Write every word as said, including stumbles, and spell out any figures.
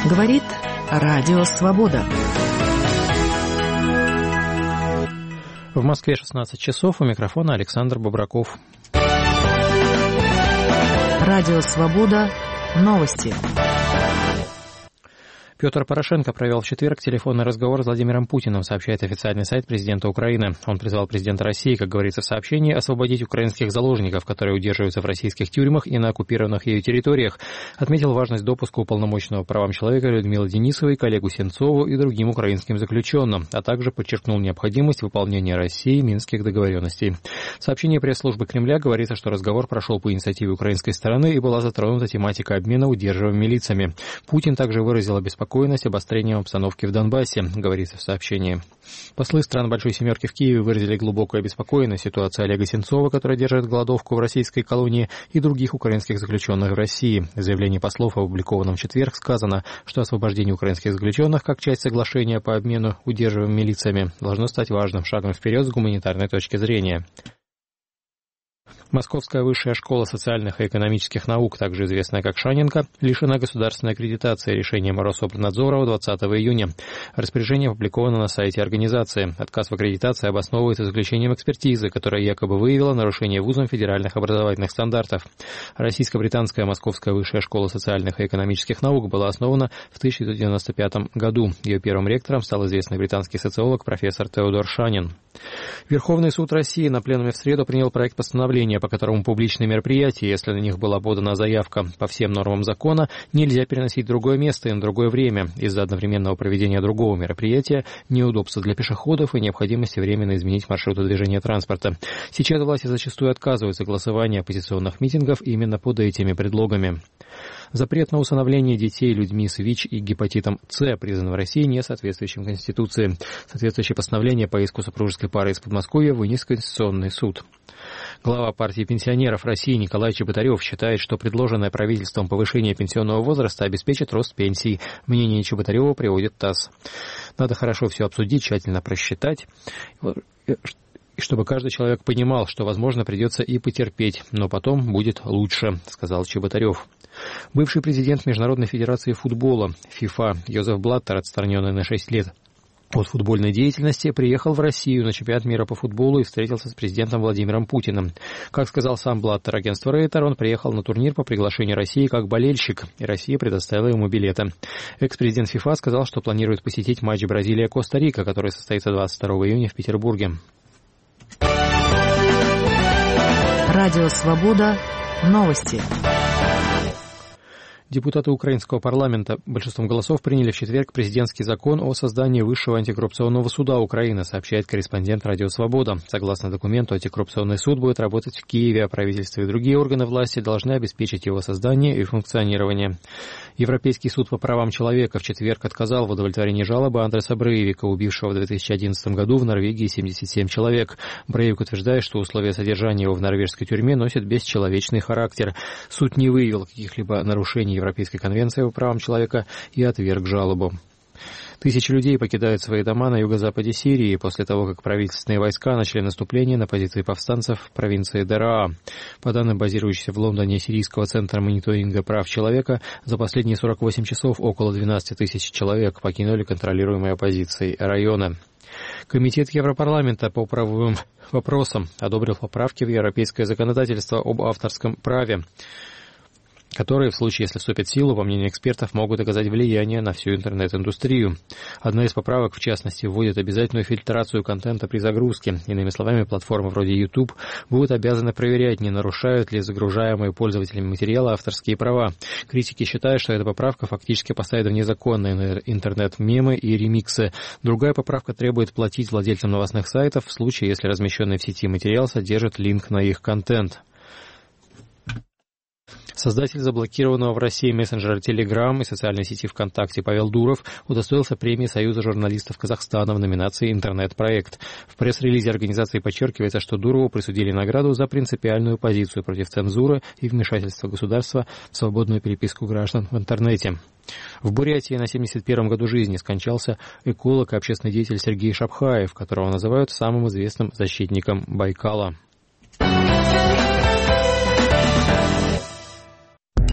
Говорит Радио Свобода. В Москве шестнадцать часов, у микрофона Александр Бобраков. Радио Свобода. Новости. Петр Порошенко провел в четверг телефонный разговор с Владимиром Путиным, сообщает официальный сайт президента Украины. Он призвал президента России, как говорится в сообщении, освободить украинских заложников, которые удерживаются в российских тюрьмах и на оккупированных ею территориях. Отметил важность допуска уполномоченного по правам человека Людмилы Денисовой, коллегу Сенцову и другим украинским заключенным, а также подчеркнул необходимость выполнения Россией минских договоренностей. В сообщении пресс-службы Кремля говорится, что разговор прошел по инициативе украинской стороны и была затронута тематика обмена удерживаемыми лицами. Путин также выразил обеспокоенность обострением обстановки в Донбассе, говорится в сообщении. Послы стран Большой Семерки в Киеве выразили глубокую обеспокоенность ситуацией Олега Сенцова, который держит голодовку в российской колонии, и других украинских заключенных в России. В заявлении послов, опубликованном в четверг, сказано, что освобождение украинских заключенных как часть соглашения по обмену удерживаемыми лицами должно стать важным шагом вперед с гуманитарной точки зрения. Московская высшая школа социальных и экономических наук, также известная как Шаненко, лишена государственной аккредитации решением Рособорнадзора двадцатого июня. Распоряжение опубликовано на сайте организации. Отказ в аккредитации обосновывается заключением экспертизы, которая якобы выявила нарушение вузом федеральных образовательных стандартов. Российско-британская Московская высшая школа социальных и экономических наук была основана в тысяча девятьсот девяносто пятом году. Ее первым ректором стал известный британский социолог профессор Теодор Шанин. Верховный суд России на пленуме в среду принял проект постановления, по которому публичные мероприятия, если на них была подана заявка по всем нормам закона, нельзя переносить в другое место и на другое время из-за одновременного проведения другого мероприятия, неудобства для пешеходов и необходимости временно изменить маршруты движения транспорта. Сейчас власти зачастую отказываются от голосования оппозиционных митингов именно под этими предлогами. Запрет на усыновление детей людьми с ВИЧ и гепатитом С признан в России несоответствующим Конституции. Соответствующее постановление по иску супружеской пары из Подмосковья вынес Конституционный суд. Глава партии пенсионеров России Николай Чеботарев считает, что предложенное правительством повышение пенсионного возраста обеспечит рост пенсий. Мнение Чеботарева приводит ТАСС. Надо хорошо все обсудить, тщательно просчитать, и чтобы каждый человек понимал, что, возможно, придется и потерпеть, но потом будет лучше, сказал Чеботарев. Бывший президент Международной федерации футбола ФИФА Йозеф Блаттер, отстраненный на шесть лет от футбольной деятельности, приехал в Россию на чемпионат мира по футболу и встретился с президентом Владимиром Путиным. Как сказал сам Блаттер агентству Рейтер, он приехал на турнир по приглашению России как болельщик, и Россия предоставила ему билеты. Экс-президент ФИФА сказал, что планирует посетить матч Бразилия-Коста-Рика, который состоится двадцать второго июня в Петербурге. Радио Свобода. Новости. Депутаты украинского парламента большинством голосов приняли в четверг президентский закон о создании Высшего антикоррупционного суда Украины, сообщает корреспондент Радио Свобода. Согласно документу, антикоррупционный суд будет работать в Киеве, а правительство и другие органы власти должны обеспечить его создание и функционирование. Европейский суд по правам человека в четверг отказал в удовлетворении жалобы Андреса Брейвика, убившего в две тысячи одиннадцатом году в Норвегии семьдесят семь человек. Брейвик утверждает, что условия содержания его в норвежской тюрьме носят бесчеловечный характер. Суд не выявил каких-либо нарушений Европейской конвенции по правам человека и отверг жалобу. Тысячи людей покидают свои дома на юго-западе Сирии после того, как правительственные войска начали наступление на позиции повстанцев в провинции Дараа. По данным базирующегося в Лондоне Сирийского центра мониторинга прав человека, за последние сорок восемь часов около двенадцать тысяч человек покинули контролируемые оппозицией районы. Комитет Европарламента по правовым вопросам одобрил поправки в европейское законодательство об авторском праве, которые, в случае, если вступят в силу, по мнению экспертов, могут оказать влияние на всю интернет-индустрию. Одна из поправок, в частности, вводит обязательную фильтрацию контента при загрузке. Иными словами, платформы вроде YouTube будут обязаны проверять, не нарушают ли загружаемые пользователями материалы авторские права. Критики считают, что эта поправка фактически поставит вне закона интернет-мемы и ремиксы. Другая поправка требует платить владельцам новостных сайтов в случае, если размещенный в сети материал содержит линк на их контент. Создатель заблокированного в России мессенджера Telegram и социальной сети ВКонтакте Павел Дуров удостоился премии Союза журналистов Казахстана в номинации «Интернет-проект». В пресс-релизе организации подчеркивается, что Дурову присудили награду за принципиальную позицию против цензуры и вмешательства государства в свободную переписку граждан в интернете. В Бурятии на семьдесят первом году жизни скончался эколог и общественный деятель Сергей Шапхаев, которого называют самым известным защитником Байкала.